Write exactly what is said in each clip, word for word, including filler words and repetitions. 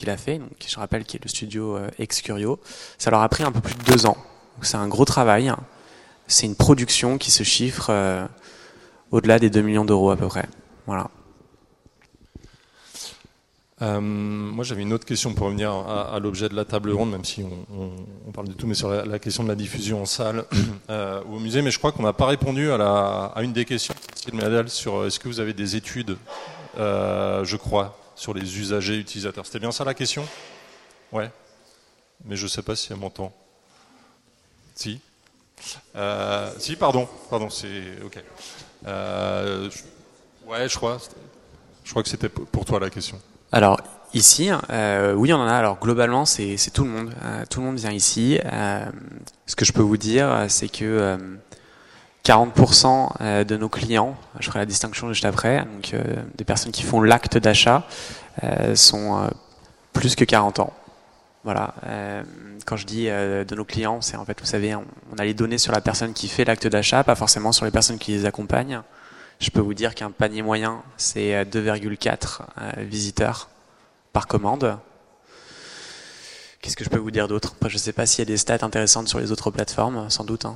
l'a fait, donc je rappelle qui est le studio euh, Excurio. Ça leur a pris un peu plus de deux ans. Donc c'est un gros travail. C'est une production qui se chiffre euh, au-delà des deux millions d'euros à peu près. Voilà. Euh, moi, j'avais une autre question pour revenir à, à l'objet de la table ronde, même si on, on, on parle de tout, mais sur la, la question de la diffusion en salle euh, ou au musée. Mais je crois qu'on n'a pas répondu à, la, à une des questions sur est-ce que vous avez des études, euh, je crois, sur les usagers utilisateurs. C'était bien ça la question? Ouais. Mais je ne sais pas si elle m'entend. Si. Euh, si, pardon. Pardon, c'est ok. Euh, je, ouais, je crois. Je crois que c'était pour toi la question. Alors ici, euh, oui, on en a. Alors globalement, c'est c'est tout le monde. Euh, tout le monde vient ici. Euh, ce que je peux vous dire, c'est que euh, quarante pour cent de nos clients, je ferai la distinction juste après, donc euh, des personnes qui font l'acte d'achat, euh, sont euh, plus que quarante ans. Voilà. Euh, quand je dis euh, de nos clients, c'est en fait, vous savez, on, on a les données sur la personne qui fait l'acte d'achat, pas forcément sur les personnes qui les accompagnent. Je peux vous dire qu'un panier moyen, c'est deux virgule quatre euh, visiteurs par commande. Qu'est-ce que je peux vous dire d'autre? Je ne sais pas s'il y a des stats intéressantes sur les autres plateformes, sans doute. Hein.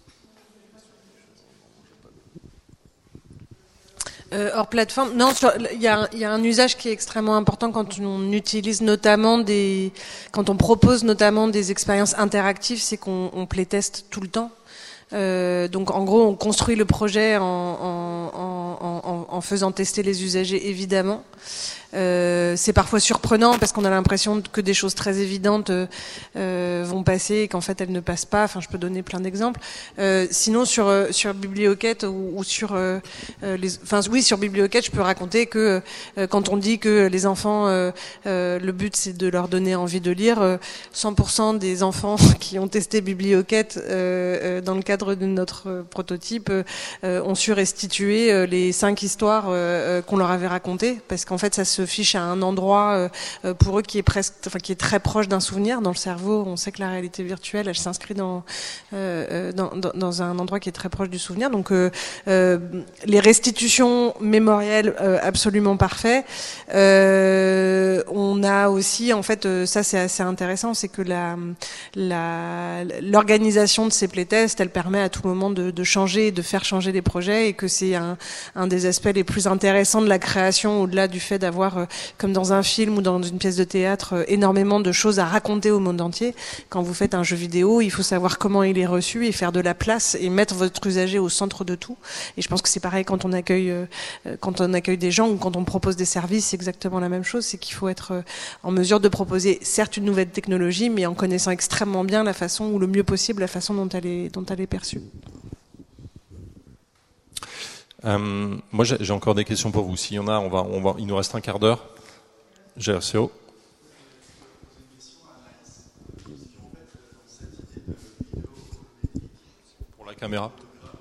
Euh, hors plateforme, non, il y a, y a un usage qui est extrêmement important quand on utilise notamment des, quand on propose notamment des expériences interactives, c'est qu'on on playteste tout le temps. Euh, donc en gros, on construit le projet en, en, en, en, en faisant tester les usagers, évidemment. Euh, c'est parfois surprenant parce qu'on a l'impression que des choses très évidentes euh, vont passer et qu'en fait elles ne passent pas. Enfin, je peux donner plein d'exemples. Euh, sinon, sur sur Biblioquête ou, ou sur euh, les, enfin oui, sur Biblioquête, je peux raconter que euh, quand on dit que les enfants, euh, euh, le but c'est de leur donner envie de lire, euh, cent pour cent des enfants qui ont testé Biblioquête euh, euh, dans le cadre de notre prototype euh, ont su restituer euh, les cinq histoires euh, qu'on leur avait racontées, parce qu'en fait ça se fiche à un endroit euh, pour eux qui est presque, enfin qui est très proche d'un souvenir. Dans le cerveau, on sait que la réalité virtuelle, elle s'inscrit dans, euh, dans, dans dans un endroit qui est très proche du souvenir. Donc euh, euh, les restitutions mémorielles euh, absolument parfait. Euh, on a aussi, en fait, euh, ça c'est assez intéressant, c'est que la la l'organisation de ces playtests, elle permet à tout moment de, de changer, de faire changer les projets, et que c'est un un des aspects les plus intéressants de la création, au-delà du fait d'avoir, comme dans un film ou dans une pièce de théâtre, énormément de choses à raconter au monde entier. Quand vous faites un jeu vidéo, il faut savoir comment il est reçu et faire de la place et mettre votre usager au centre de tout. Et je pense que c'est pareil quand on accueille, quand on accueille des gens ou quand on propose des services, c'est exactement la même chose. C'est qu'il faut être en mesure de proposer, certes, une nouvelle technologie, mais en connaissant extrêmement bien la façon, ou le mieux possible, la façon dont elle est, dont elle est perçue. Euh, moi, j'ai encore des questions pour vous. S'il y en a, on va, on va, il nous reste un quart d'heure. G R C O. Pour la caméra.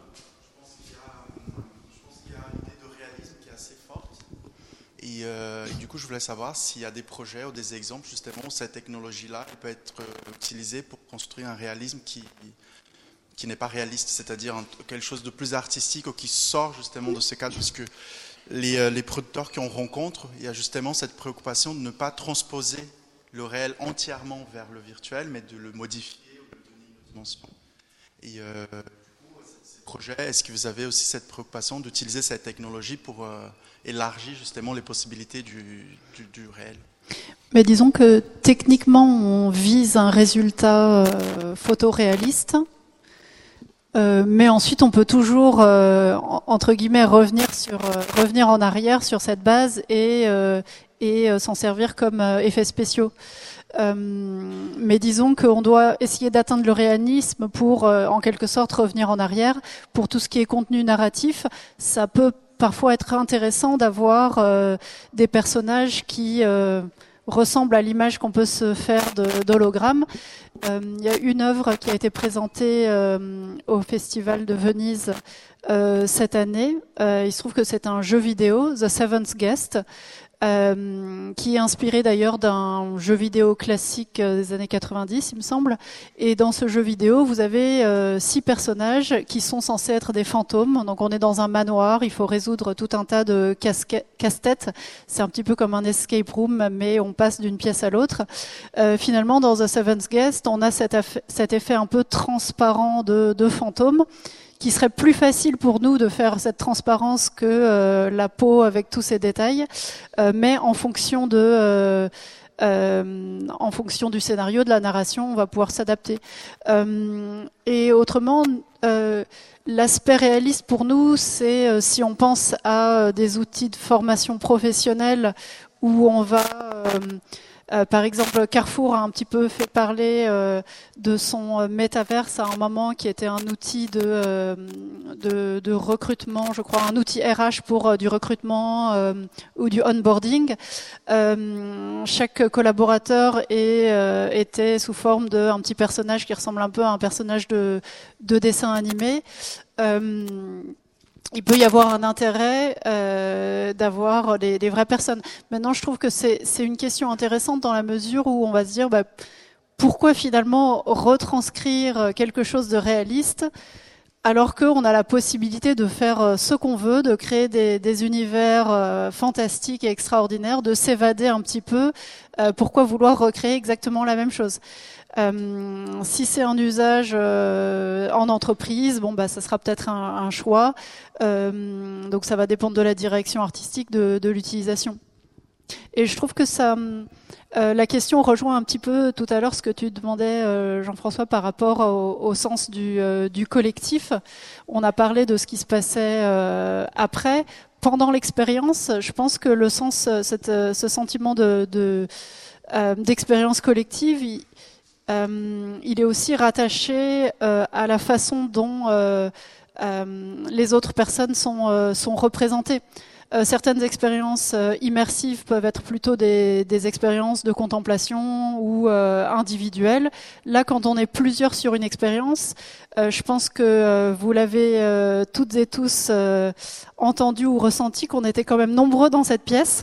Et, euh, et du coup, je voulais savoir s'il y a des projets ou des exemples justement où cette technologie-là peut être utilisée pour construire un réalisme qui qui n'est pas réaliste, c'est-à-dire un, quelque chose de plus artistique ou qui sort justement de ce cadre, parce que les, les producteurs qu'on rencontre, il y a justement cette préoccupation de ne pas transposer le réel entièrement vers le virtuel, mais de le modifier ou de lui donner une dimension. Et euh, pour ces projets, est-ce que vous avez aussi cette préoccupation d'utiliser cette technologie pour euh, élargir justement les possibilités du, du, du réel? Mais disons que techniquement, on vise un résultat euh, photoréaliste. Euh, mais ensuite, on peut toujours, euh, entre guillemets, revenir sur, euh, revenir en arrière sur cette base et euh, et euh, s'en servir comme euh, effets spéciaux. Euh, mais disons qu'on doit essayer d'atteindre le réalisme pour, euh, en quelque sorte, revenir en arrière. Pour tout ce qui est contenu narratif, ça peut parfois être intéressant d'avoir euh, des personnages qui euh, ressemble à l'image qu'on peut se faire de, d'hologramme. Euh, il y a une œuvre qui a été présentée euh, au Festival de Venise euh, cette année. Euh, il se trouve que c'est un jeu vidéo, The Seventh Guest, euh, qui est inspiré d'ailleurs d'un jeu vidéo classique des années quatre-vingt-dix, il me semble. Et dans ce jeu vidéo, vous avez euh, six personnages qui sont censés être des fantômes. Donc on est dans un manoir, il faut résoudre tout un tas de casse-têtes. C'est un petit peu comme un escape room, mais on passe d'une pièce à l'autre. Euh, finalement, dans The Seventh Guest, on a cet, cet effet un peu transparent de, de fantômes, qui serait plus facile pour nous de faire cette transparence que euh, la peau avec tous ces détails, euh, mais en fonction de, euh, euh, en fonction du scénario, de la narration, on va pouvoir s'adapter. Euh, et autrement, euh, l'aspect réaliste pour nous, c'est euh, si on pense à euh, des outils de formation professionnelle où on va euh, Euh, par exemple, Carrefour a un petit peu fait parler euh, de son euh, métaverse à un moment, qui était un outil de, euh, de, de recrutement, je crois, un outil R H pour euh, du recrutement euh, ou du onboarding. Euh, chaque collaborateur est, euh, était sous forme d'un petit personnage qui ressemble un peu à un personnage de, de dessin animé. Euh, Il peut y avoir un intérêt euh, d'avoir des, des vraies personnes. Maintenant, je trouve que c'est, c'est une question intéressante dans la mesure où on va se dire bah, pourquoi finalement retranscrire quelque chose de réaliste alors qu'on a la possibilité de faire ce qu'on veut, de créer des, des univers euh, fantastiques et extraordinaires, de s'évader un petit peu. Euh, pourquoi vouloir recréer exactement la même chose ? Euh, si c'est un usage euh, en entreprise, bon bah ça sera peut-être un, un choix. Euh, donc ça va dépendre de la direction artistique de, de l'utilisation. Et je trouve que ça, euh, la question rejoint un petit peu tout à l'heure ce que tu demandais, euh, Jean-François, par rapport au, au sens du, euh, du collectif. On a parlé de ce qui se passait euh, après. Pendant l'expérience, je pense que le sens, cette, ce sentiment de, de euh, d'expérience collective, il, Euh, il est aussi rattaché euh, à la façon dont euh, euh, les autres personnes sont, euh, sont représentées. Euh, certaines expériences euh, immersives peuvent être plutôt des, des expériences de contemplation ou euh, individuelles. Là, quand on est plusieurs sur une expérience, euh, je pense que euh, vous l'avez euh, toutes et tous euh, entendu ou ressenti qu'on était quand même nombreux dans cette pièce.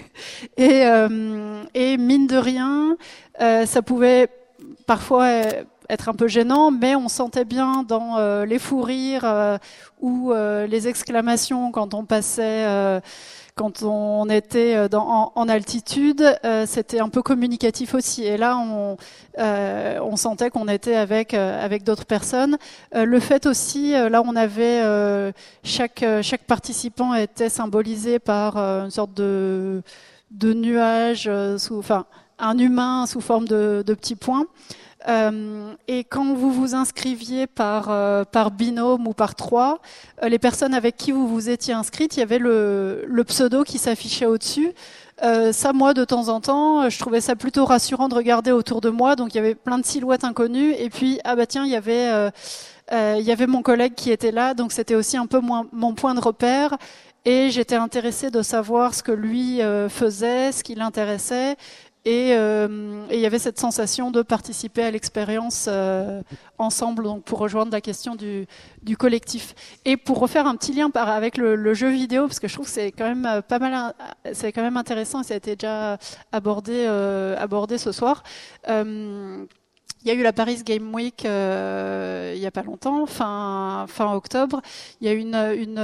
et, euh, et mine de rien, euh, ça pouvait parfois être un peu gênant, mais on sentait bien dans euh, les fous rires euh, ou euh, les exclamations quand on passait, euh, quand on était dans, en, en altitude, euh, c'était un peu communicatif aussi. Et là, on, euh, on sentait qu'on était avec euh, avec d'autres personnes. Euh, le fait aussi, euh, là, on avait euh, chaque chaque participant était symbolisé par euh, une sorte de de nuage, euh, sous, enfin. un humain sous forme de, de petits points. Euh, et quand vous vous inscriviez par, euh, par binôme ou par trois, euh, les personnes avec qui vous vous étiez inscrites, il y avait le, le pseudo qui s'affichait au-dessus. Euh, ça, moi, de temps en temps, je trouvais ça plutôt rassurant de regarder autour de moi. Donc, il y avait plein de silhouettes inconnues. Et puis, ah bah tiens, il y avait, euh, euh, il y avait mon collègue qui était là. Donc, c'était aussi un peu moins, mon point de repère. Et j'étais intéressée de savoir ce que lui euh, faisait, ce qui l'intéressait. Et euh, et il y avait cette sensation de participer à l'expérience euh, ensemble, donc pour rejoindre la question du, du collectif. Et pour refaire un petit lien par, avec le, le jeu vidéo, parce que je trouve que c'est quand même pas mal, c'est quand même intéressant et ça a été déjà abordé euh, abordé ce soir. Euh, Il y a eu la Paris Game Week euh, il y a pas longtemps, fin fin octobre. Il y a une une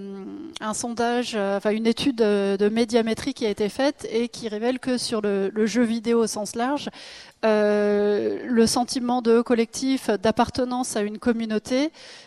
un sondage, euh, enfin une étude de, de médiamétrie qui a été faite et qui révèle que sur le, le jeu vidéo au sens large, euh, le sentiment de collectif, d'appartenance à une communauté,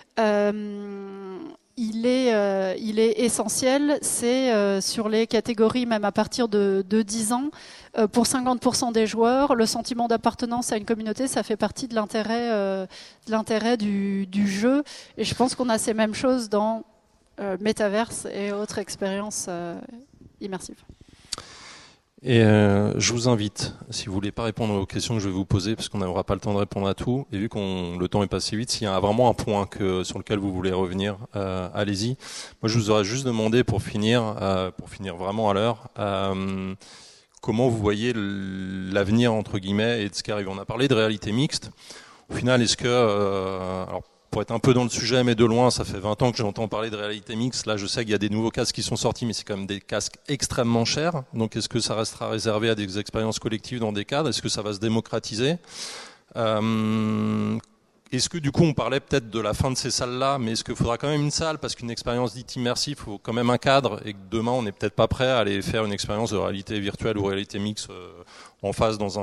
euh, il est euh, il est essentiel. C'est euh, sur les catégories même à partir de, de dix ans. Pour cinquante pour cent des joueurs, le sentiment d'appartenance à une communauté, ça fait partie de l'intérêt, euh, de l'intérêt du, du jeu. Et je pense qu'on a ces mêmes choses dans euh, Metaverse et autres expériences euh, immersives. Et euh, je vous invite, si vous voulez pas répondre aux questions que je vais vous poser, parce qu'on n'aura pas le temps de répondre à tout, et vu qu'on le temps est passé vite, s'il y a vraiment un point que sur lequel vous voulez revenir, euh, allez-y. Moi, je vous aurais juste demandé pour finir, euh, pour finir vraiment à l'heure. Euh, Comment vous voyez l'avenir entre guillemets et de ce qui arrive? On a parlé de réalité mixte. Au final, est-ce que, euh, alors pour être un peu dans le sujet, mais de loin, ça fait vingt ans que j'entends parler de réalité mixte. Là, je sais qu'il y a des nouveaux casques qui sont sortis, mais c'est quand même des casques extrêmement chers. Donc, est-ce que ça restera réservé à des expériences collectives dans des cadres? Est-ce que ça va se démocratiser? euh, Est-ce que du coup, on parlait peut-être de la fin de ces salles-là, mais est-ce qu'il faudra quand même une salle? Parce qu'une expérience dite immersive, il faut quand même un cadre, et que demain, on n'est peut-être pas prêt à aller faire une expérience de réalité virtuelle ou réalité mixte euh, en face dans un